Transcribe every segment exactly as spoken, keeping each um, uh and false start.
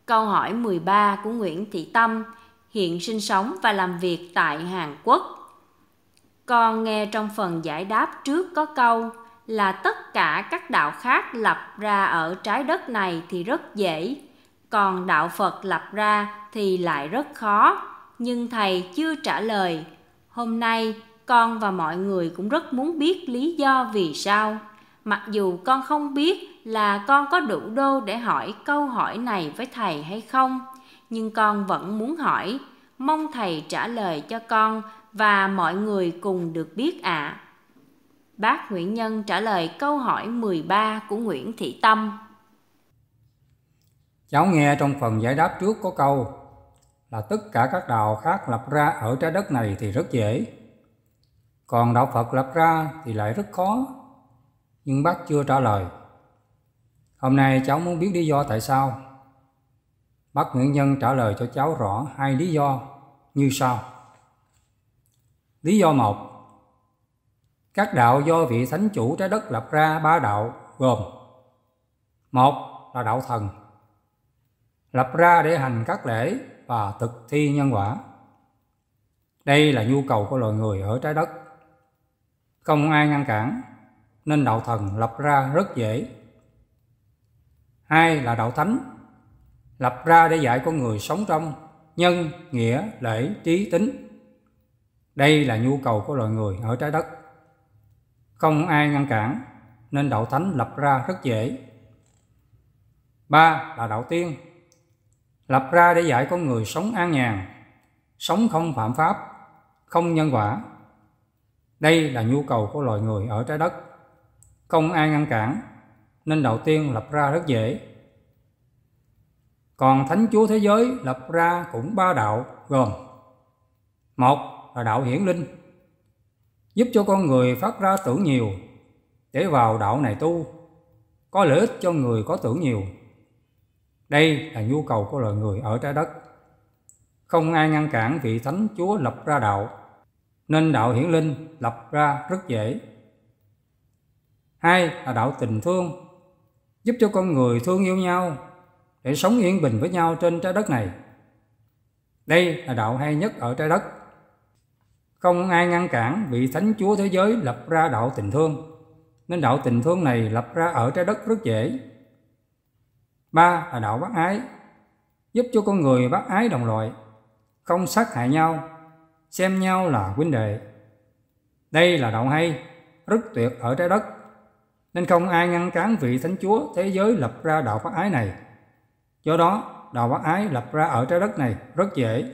Câu hỏi mười ba của Nguyễn Thị Tâm, hiện sinh sống và làm việc tại Hàn Quốc. Con nghe trong phần giải đáp trước có câu là tất cả các đạo khác lập ra ở trái đất này thì rất dễ, còn đạo Phật lập ra thì lại rất khó, nhưng thầy chưa trả lời. Hôm nay con và mọi người cũng rất muốn biết lý do vì sao. Mặc dù con không biết là con có đủ đô để hỏi câu hỏi này với thầy hay không, nhưng con vẫn muốn hỏi, mong thầy trả lời cho con và mọi người cùng được biết ạ. À. Bác Nguyễn Nhân trả lời câu hỏi mười ba của Nguyễn Thị Tâm. Cháu nghe trong phần giải đáp trước có câu là tất cả các đạo khác lập ra ở trái đất này thì rất dễ, còn đạo Phật lập ra thì lại rất khó, nhưng bác chưa trả lời. Hôm nay cháu muốn biết lý do tại sao. Bác Nguyễn Nhân trả lời cho cháu rõ hai lý do như sau. Lý do một, các đạo do vị thánh chủ trái đất lập ra ba đạo gồm: một là đạo thần, lập ra để hành các lễ và thực thi nhân quả. Đây là nhu cầu của loài người ở trái đất, không ai ngăn cản, nên đạo thần lập ra rất dễ. Hai là đạo thánh, lập ra để dạy con người sống trong nhân, nghĩa, lễ, trí, tính. Đây là nhu cầu của loài người ở trái đất, không ai ngăn cản, nên đạo thánh lập ra rất dễ. Ba là đạo tiên, lập ra để dạy con người sống an nhàn, sống không phạm pháp, không nhân quả. Đây là nhu cầu của loài người ở trái đất, không ai ngăn cản, nên đạo tiên lập ra rất dễ. Còn Thánh Chúa thế giới lập ra cũng ba đạo gồm: một là đạo hiển linh, giúp cho con người phát ra tưởng nhiều, để vào đạo này tu, có lợi ích cho người có tưởng nhiều. Đây là nhu cầu của loài người ở trái đất, không ai ngăn cản vị Thánh Chúa lập ra đạo, nên đạo hiển linh lập ra rất dễ. Hai là đạo tình thương, giúp cho con người thương yêu nhau để sống yên bình với nhau trên trái đất này. Đây là đạo hay nhất ở trái đất, không ai ngăn cản vị Thánh Chúa thế giới lập ra đạo tình thương, nên đạo tình thương này lập ra ở trái đất rất dễ. Ba là đạo bác ái, giúp cho con người bác ái đồng loại, không sát hại nhau, xem nhau là huynh đệ. Đây là đạo hay, rất tuyệt ở trái đất, nên không ai ngăn cản vị Thánh Chúa thế giới lập ra đạo bác ái này. Do đó, đạo bác ái lập ra ở trái đất này rất dễ.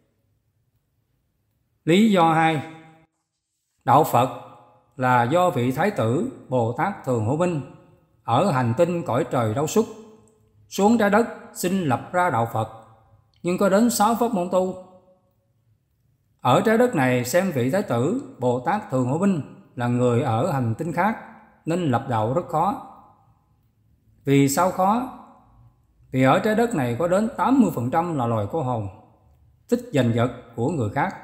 Lý do hai, đạo Phật là do vị Thái tử Bồ Tát Thường Hữu Minh ở hành tinh cõi trời Đâu Xuất xuống trái đất xin lập ra đạo Phật, nhưng có đến sáu pháp môn tu. Ở trái đất này xem vị Thái tử Bồ Tát Thường Hữu Minh là người ở hành tinh khác, nên lập đạo rất khó. Vì sao khó? Vì ở trái đất này có đến tám mươi phần trăm là loài có hồn, thích giành giật của người khác.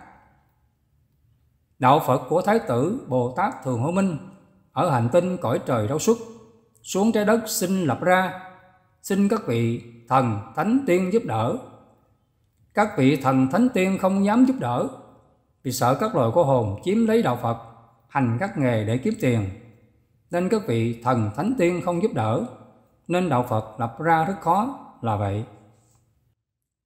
Đạo Phật của Thái tử Bồ Tát Thường Hữu Minh ở hành tinh cõi trời Đâu Xuất xuống trái đất xin lập ra, xin các vị thần thánh tiên giúp đỡ. Các vị thần thánh tiên không dám giúp đỡ, vì sợ các loài có hồn chiếm lấy đạo Phật, hành các nghề để kiếm tiền, nên các vị thần thánh tiên không giúp đỡ, nên đạo Phật lập ra rất khó là vậy.